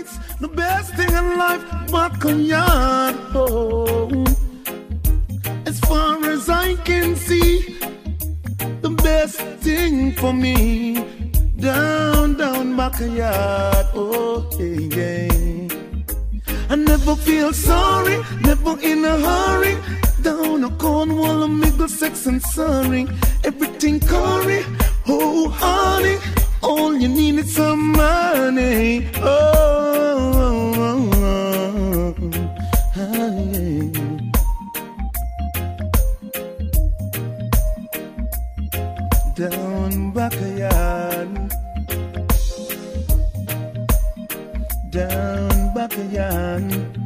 it's the best thing in life, backyard. Oh, as far as I can see, the best thing for me, down backyard. Oh, yeah. I never feel sorry, never in a hurry. Down a Cornwall, a Middlesex and Surrey, everything curry. Oh, honey, all you need is some money. Oh, honey. Down backyard, down backyard.